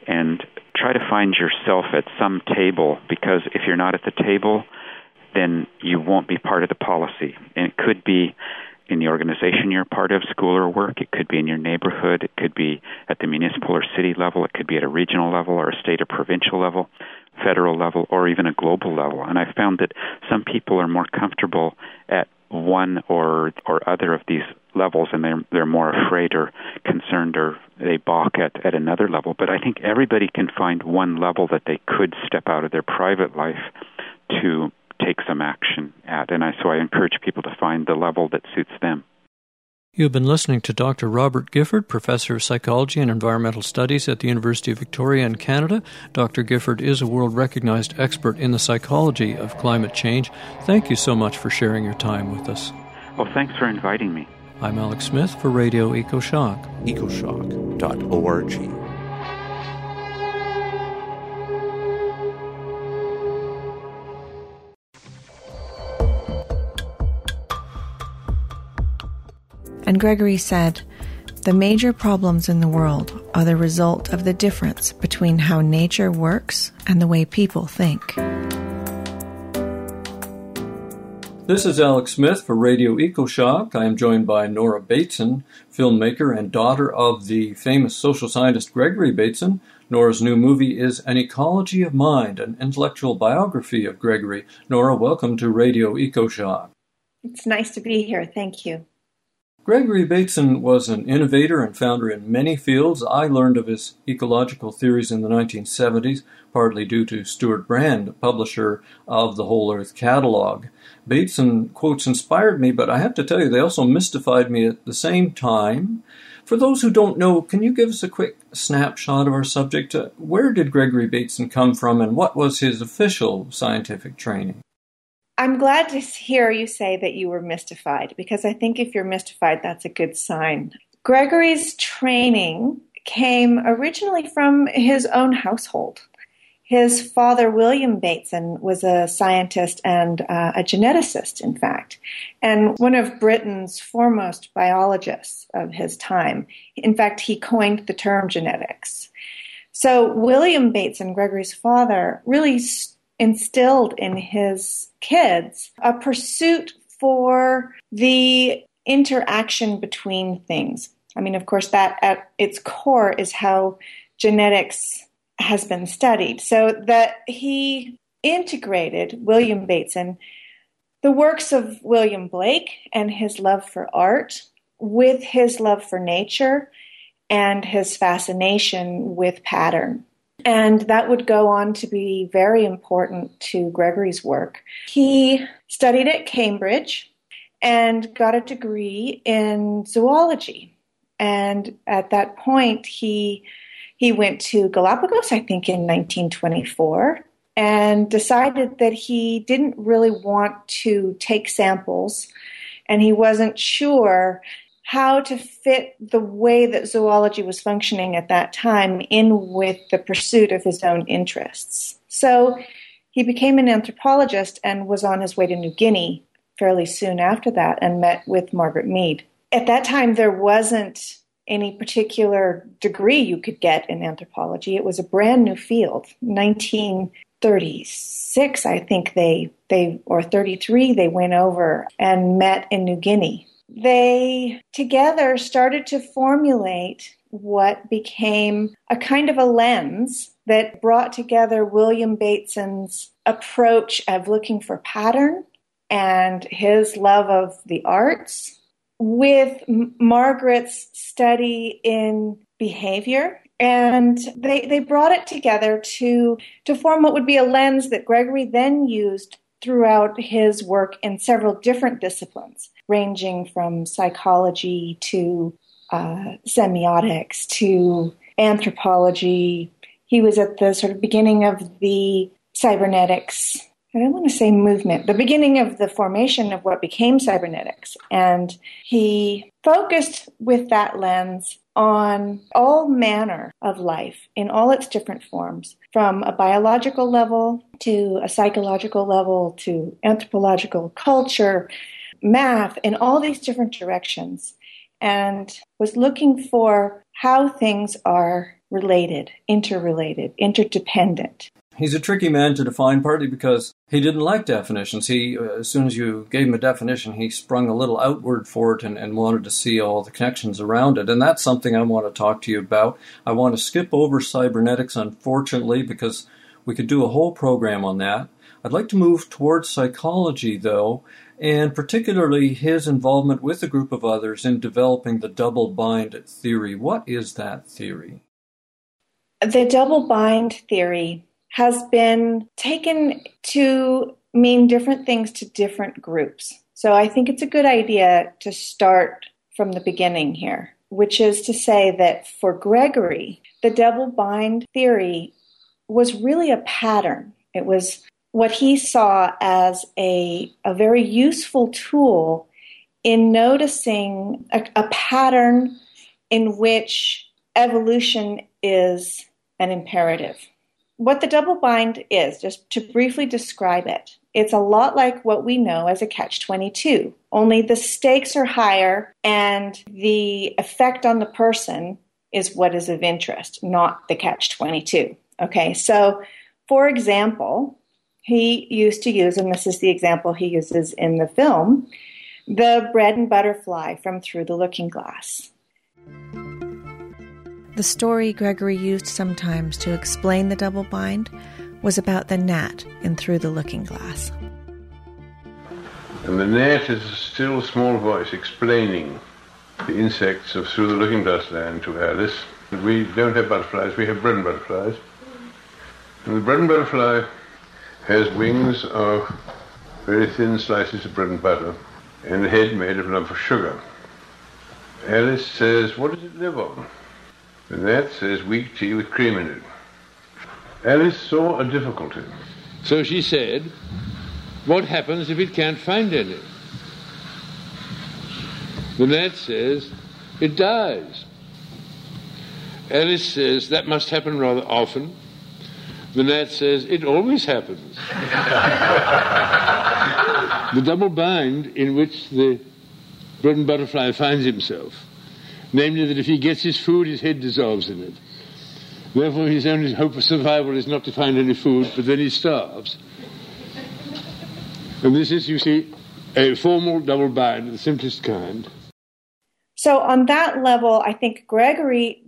and try to find yourself at some table, because if you're not at the table, then you won't be part of the policy. And it could be in the organization you're part of, school or work. It could be in your neighborhood. It could be at the municipal or city level. It could be at a regional level or a state or provincial level, federal level, or even a global level. And I found that some people are more comfortable at one or or other of these levels, and they're they're more afraid or concerned, or they balk at, at another level. But I think everybody can find one level that they could step out of their private life to take some action at. And I, so I encourage people to find the level that suits them. You've been listening to Doctor Robert Gifford, Professor of Psychology and Environmental Studies at the University of Victoria in Canada. Doctor Gifford is a world-recognized expert in the psychology of climate change. Thank you so much for sharing your time with us. Well, thanks for inviting me. I'm Alex Smith for Radio EcoShock. ecoshock dot org. And Gregory said, "The major problems in the world are the result of the difference between how nature works and the way people think." This is Alex Smith for Radio EcoShock. I am joined by Nora Bateson, filmmaker and daughter of the famous social scientist Gregory Bateson. Nora's new movie is An Ecology of Mind, an intellectual biography of Gregory. Nora, welcome to Radio EcoShock. It's nice to be here. Thank you. Gregory Bateson was an innovator and founder in many fields. I learned of his ecological theories in the nineteen seventies, partly due to Stuart Brand, publisher of the Whole Earth Catalog. Bateson quotes inspired me, but I have to tell you, they also mystified me at the same time. For those who don't know, can you give us a quick snapshot of our subject? Uh, where did Gregory Bateson come from, and what was his official scientific training? I'm glad to hear you say that you were mystified, because I think if you're mystified, that's a good sign. Gregory's training came originally from his own household. His father, William Bateson, was a scientist and uh, a geneticist, in fact, and one of Britain's foremost biologists of his time. In fact, he coined the term genetics. So William Bateson, Gregory's father, really st- instilled in his kids a pursuit for the interaction between things. I mean, of course, that at its core is how genetics has been studied. So that he integrated, William Bateson, the works of William Blake and his love for art with his love for nature and his fascination with pattern. And that would go on to be very important to Gregory's work. He studied at Cambridge and got a degree in zoology. And at that point, he he went to Galapagos, I think in nineteen twenty-four, and decided that he didn't really want to take samples, and he wasn't sure how to fit the way that zoology was functioning at that time in with the pursuit of his own interests. So he became an anthropologist and was on his way to New Guinea fairly soon after that and met with Margaret Mead. At that time, there wasn't any particular degree you could get in anthropology. It was a brand new field. nineteen thirty-six, I think they, they or thirty-three, they went over and met in New Guinea. They together started to formulate what became a kind of a lens that brought together William Bateson's approach of looking for pattern and his love of the arts with M- Margaret's study in behavior. And they, they brought it together to, to form what would be a lens that Gregory then used throughout his work in several different disciplines, ranging from psychology to uh, semiotics to anthropology. He was at the sort of beginning of the cybernetics, I don't want to say movement, the beginning of the formation of what became cybernetics. And he focused with that lens on all manner of life in all its different forms, from a biological level to a psychological level to anthropological culture, math, in all these different directions, and was looking for how things are related, interrelated, interdependent. He's a tricky man to define, partly because he didn't like definitions. He, uh, as soon as you gave him a definition, he sprung a little outward for it and, and wanted to see all the connections around it. And that's something I want to talk to you about. I want to skip over cybernetics, unfortunately, because we could do a whole program on that. I'd like to move towards psychology, though, and particularly his involvement with a group of others in developing the double-bind theory. What is that theory? The double-bind theory has been taken to mean different things to different groups. So I think it's a good idea to start from the beginning here, which is to say that for Gregory, the double-bind theory was really a pattern. It was what he saw as a, a very useful tool in noticing a, a pattern in which evolution is an imperative. What the double bind is, just to briefly describe it, it's a lot like what we know as a catch twenty-two, only the stakes are higher and the effect on the person is what is of interest, not the catch twenty-two. Okay, so for example, he used to use, and this is the example he uses in the film, the bread and butter fly from Through the Looking Glass. The story Gregory used sometimes to explain the double bind was about the gnat in Through the Looking Glass. And the gnat is a still small voice explaining the insects of Through the Looking Glass land to Alice. We don't have butterflies, we have bread and butterflies. And the bread and butterfly has wings of very thin slices of bread and butter and a head made of lump of sugar. Alice says, "What does it live on?" And that says, "Weak tea with cream in it." Alice saw a difficulty. So she said, "What happens if it can't find any?" The gnat says, "It dies." Alice says, "That must happen rather often." The gnat says, "It always happens." The double bind in which the bread and butterfly finds himself, namely that if he gets his food, his head dissolves in it. Therefore, his only hope of survival is not to find any food, but then he starves. And this is, you see, a formal double bind of the simplest kind. So on that level, I think Gregory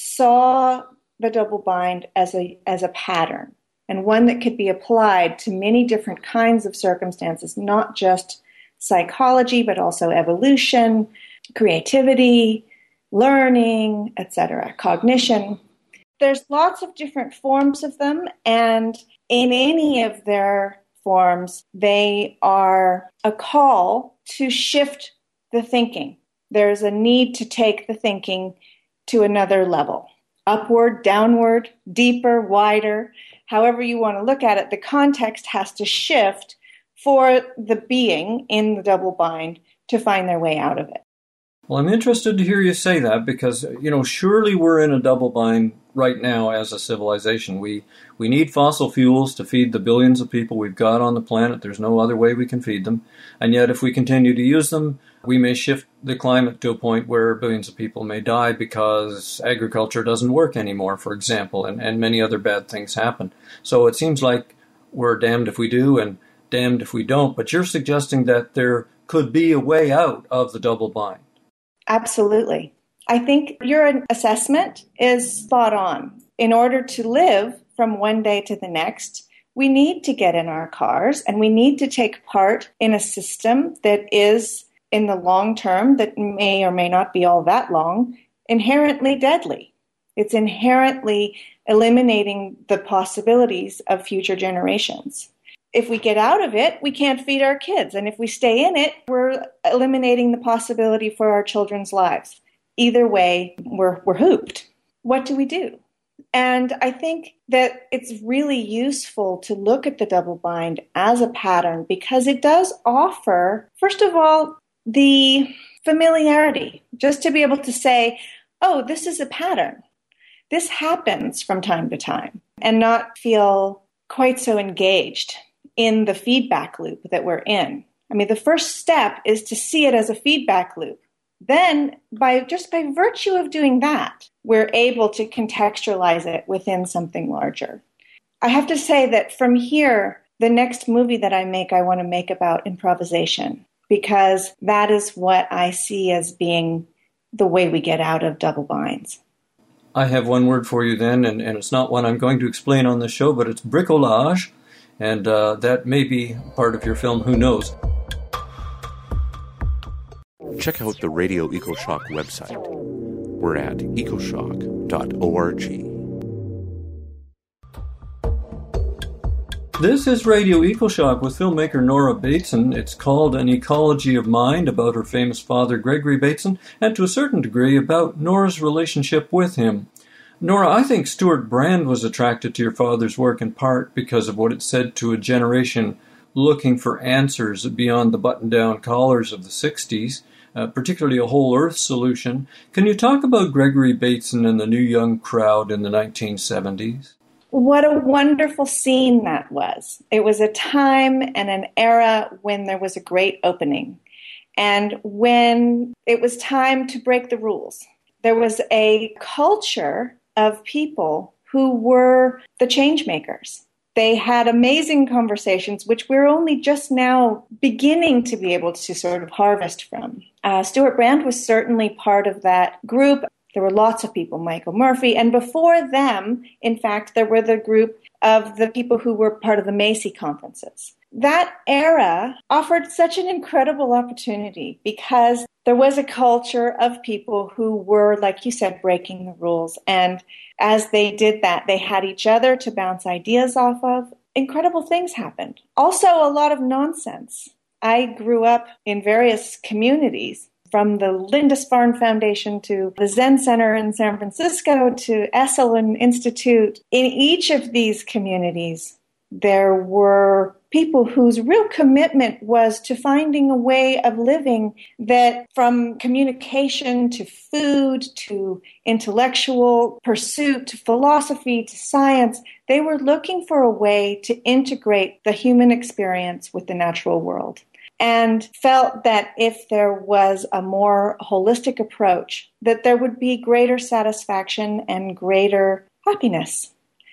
saw the double bind as a as a pattern, and one that could be applied to many different kinds of circumstances, not just psychology, but also evolution, creativity, learning, et cetera, cognition. There's lots of different forms of them, and in any of their forms, they are a call to shift the thinking. There's a need to take the thinking to another level. Upward, downward, deeper, wider, however you want to look at it, the context has to shift for the being in the double bind to find their way out of it. Well, I'm interested to hear you say that because, you know, surely we're in a double bind right now as a civilization. We we need fossil fuels to feed the billions of people we've got on the planet. There's no other way we can feed them. And yet, if we continue to use them, we may shift the climate to a point where billions of people may die because agriculture doesn't work anymore, for example, and, and many other bad things happen. So it seems like we're damned if we do and damned if we don't. But you're suggesting that there could be a way out of the double bind. Absolutely. I think your assessment is spot on. In order to live from one day to the next, we need to get in our cars and we need to take part in a system that is, in the long term, that may or may not be all that long, inherently deadly. It's inherently eliminating the possibilities of future generations. If we get out of it, we can't feed our kids. And if we stay in it, we're eliminating the possibility for our children's lives. Either way, we're, we're hooped. What do we do? And I think that it's really useful to look at the double bind as a pattern because it does offer, first of all, the familiarity, just to be able to say, oh, this is a pattern. This happens from time to time, and not feel quite so engaged in the feedback loop that we're in. I mean, the first step is to see it as a feedback loop. then by just by virtue of doing that, we're able to contextualize it within something larger. I have to say that from here, the next movie that I make, I want to make about improvisation, because that is what I see as being the way we get out of double binds. I have one word for you then, and, and it's not one I'm going to explain on the show, but it's bricolage, and uh, that may be part of your film, who knows. Check out the Radio EcoShock website. We're at ecoshock dot org. This is Radio EcoShock with filmmaker Nora Bateson. It's called An Ecology of Mind, about her famous father, Gregory Bateson, and to a certain degree about Nora's relationship with him. Nora, I think Stuart Brand was attracted to your father's work in part because of what it said to a generation looking for answers beyond the button-down collars of the sixties, uh, particularly a whole earth solution. Can you talk about Gregory Bateson and the new young crowd in the nineteen seventies? What a wonderful scene that was. It was a time and an era when there was a great opening, and when it was time to break the rules. There was a culture of people who were the change makers. They had amazing conversations, which we're only just now beginning to be able to sort of harvest from. Uh, Stuart Brand was certainly part of that group. There were lots of people, Michael Murphy, and before them, in fact, there were the group of the people who were part of the Macy conferences. That era offered such an incredible opportunity because there was a culture of people who were, like you said, breaking the rules. And as they did that, they had each other to bounce ideas off of. Incredible things happened. Also, a lot of nonsense. I grew up in various communities, from the Lindisfarne Foundation to the Zen Center in San Francisco to Esalen Institute. In each of these communities, there were people whose real commitment was to finding a way of living that, from communication to food to intellectual pursuit to philosophy to science, they were looking for a way to integrate the human experience with the natural world, and felt that if there was a more holistic approach, that there would be greater satisfaction and greater happiness.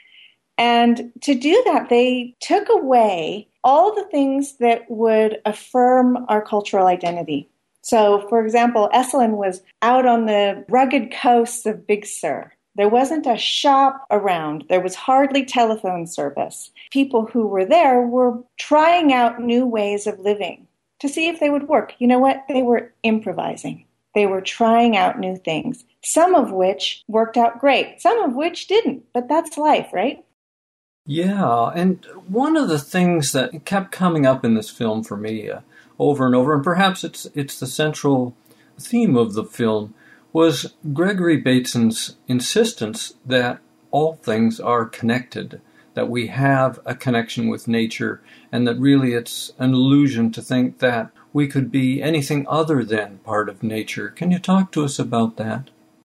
And to do that, they took away all the things that would affirm our cultural identity. So, for example, Esalen was out on the rugged coasts of Big Sur. There wasn't a shop around. There was hardly telephone service. People who were there were trying out new ways of living to see if they would work. You know what? They were improvising. They were trying out new things, some of which worked out great, some of which didn't, but that's life, right? Yeah, and one of the things that kept coming up in this film for me uh, over and over, and perhaps it's it's the central theme of the film, was Gregory Bateson's insistence that all things are connected, that we have a connection with nature, and that really it's an illusion to think that we could be anything other than part of nature. Can you talk to us about that?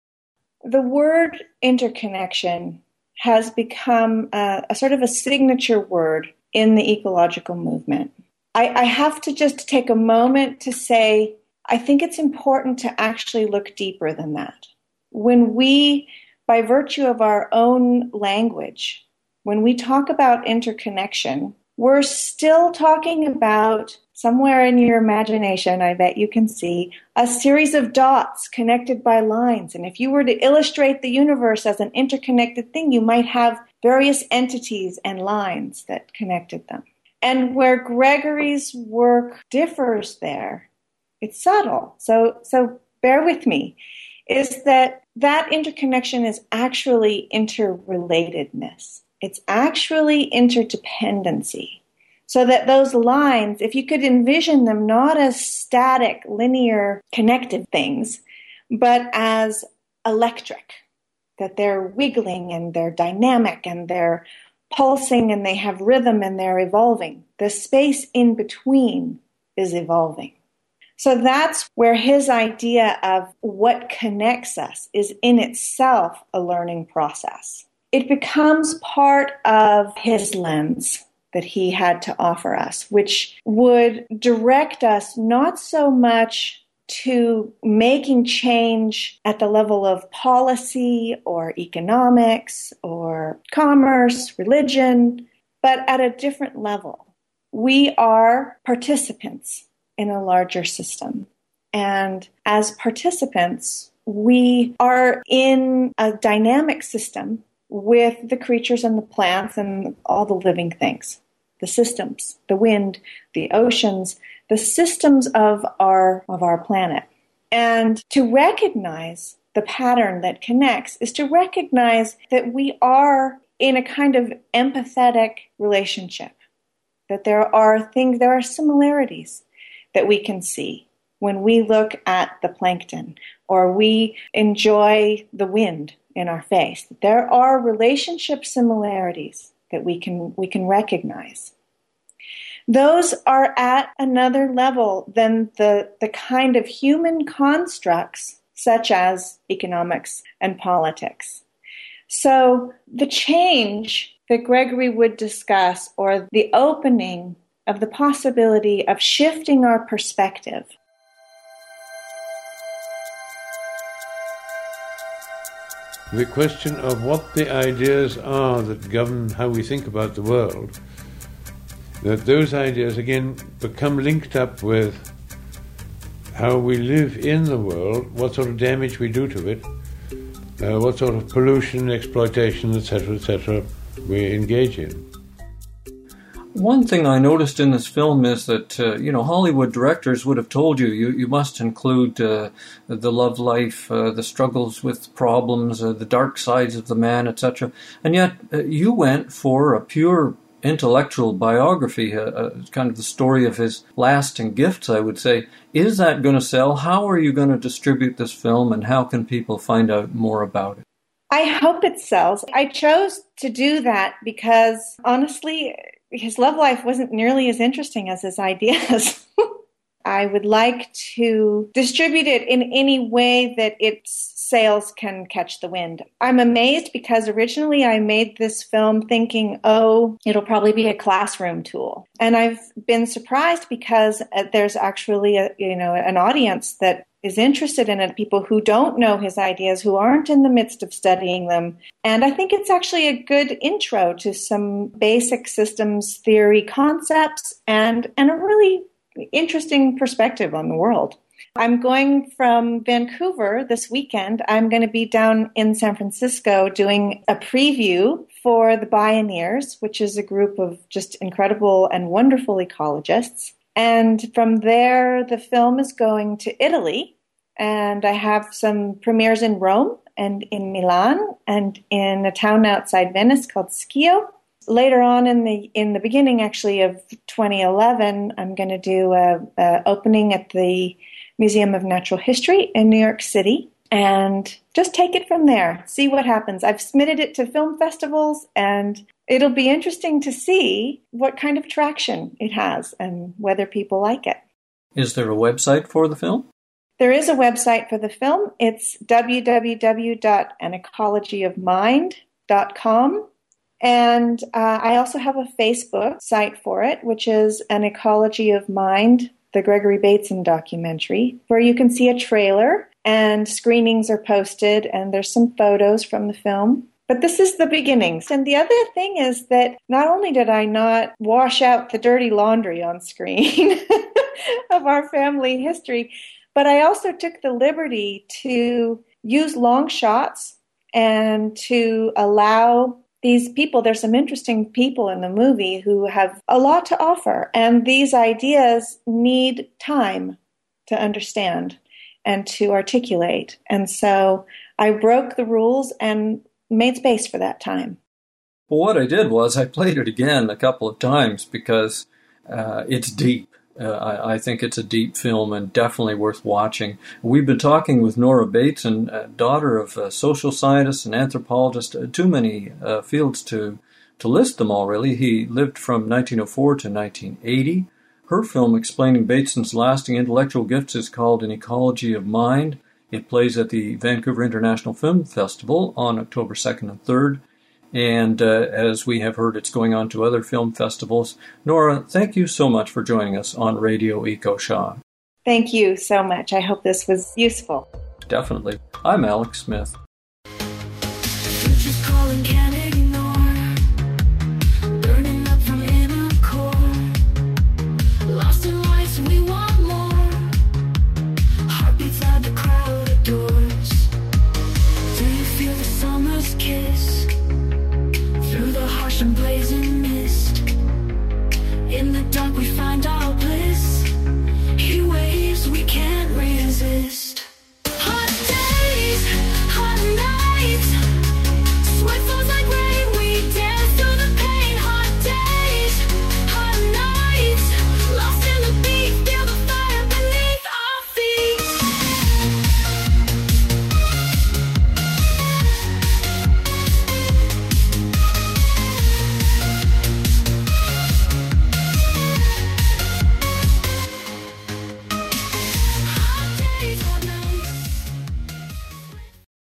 The word interconnection has become a, a sort of a signature word in the ecological movement. I, I have to just take a moment to say, I think it's important to actually look deeper than that. When we, by virtue of our own language, when we talk about interconnection, we're still talking about, somewhere in your imagination, I bet you can see, a series of dots connected by lines. And if you were to illustrate the universe as an interconnected thing, you might have various entities and lines that connected them. And where Gregory's work differs there, it's subtle. So, so bear with me, is that that interconnection is actually interrelatedness. It's actually interdependency. So that those lines, if you could envision them not as static, linear, connected things, but as electric, that they're wiggling and they're dynamic and they're pulsing and they have rhythm and they're evolving. The space in between is evolving. So that's where his idea of what connects us is in itself a learning process. It becomes part of his lens that he had to offer us, which would direct us not so much to making change at the level of policy or economics or commerce, religion, but at a different level. We are participants in a larger system. And as participants, we are in a dynamic system with the creatures and the plants and all the living things, the systems, the wind, the oceans, the systems of our of our planet. And to recognize the pattern that connects is to recognize that we are in a kind of empathetic relationship, that there are things, there are similarities that we can see when we look at the plankton or we enjoy the wind in our face. There are relationship similarities that we can we can recognize. Those are at another level than the, the kind of human constructs such as economics and politics. So the change that Gregory would discuss, or the opening of the possibility of shifting our perspective, the question of what the ideas are that govern how we think about the world, that those ideas again become linked up with how we live in the world, what sort of damage we do to it, uh, what sort of pollution, exploitation, et cetera, et cetera, we engage in. One thing I noticed in this film is that, uh, you know, Hollywood directors would have told you, you, you must include uh, the love life, uh, the struggles with problems, uh, the dark sides of the man, et cetera. And yet uh, you went for a pure intellectual biography, uh, uh, kind of the story of his lasting gifts, I would say. Is that going to sell? How are you going to distribute this film, and how can people find out more about it? I hope it sells. I chose to do that because, honestly, his love life wasn't nearly as interesting as his ideas. I would like to distribute it in any way that its sales can catch the wind. I'm amazed because originally I made this film thinking, oh, it'll probably be a classroom tool. And I've been surprised because there's actually a, you know, an audience that is interested in it, people who don't know his ideas, who aren't in the midst of studying them. And I think it's actually a good intro to some basic systems theory concepts and, and a really interesting perspective on the world. I'm going from Vancouver this weekend. I'm going to be down in San Francisco doing a preview for the Bioneers, which is a group of just incredible and wonderful ecologists. And from there, the film is going to Italy. And I have some premieres in Rome and in Milan and in a town outside Venice called Schio. Later on in the in the beginning, actually, of twenty eleven, I'm going to do a, a opening at the Museum of Natural History in New York City and just take it from there, see what happens. I've submitted it to film festivals, and it'll be interesting to see what kind of traction it has and whether people like it. Is there a website for the film? There is a website for the film. It's w w w dot an ecology of mind dot com. And uh, I also have a Facebook site for it, which is An Ecology of Mind, the Gregory Bateson documentary, where you can see a trailer and screenings are posted and there's some photos from the film. But this is the beginning. And the other thing is that not only did I not wash out the dirty laundry on screen of our family history, but I also took the liberty to use long shots and to allow these people, there's some interesting people in the movie who have a lot to offer. And these ideas need time to understand and to articulate. And so I broke the rules and made space for that time. Well, what I did was I played it again a couple of times because uh, it's deep. Uh, I, I think it's a deep film and definitely worth watching. We've been talking with Nora Bateson, uh, daughter of a social scientist and anthropologist. Uh, too many uh, fields to, to list them all, really. He lived from nineteen oh four to nineteen eighty. Her film explaining Bateson's lasting intellectual gifts is called An Ecology of Mind. It plays at the Vancouver International Film Festival on October second and third. And uh, as we have heard, it's going on to other film festivals. Nora, thank you so much for joining us on Radio EcoShock. Thank you so much. I hope this was useful. Definitely. I'm Alex Smith. Calling, can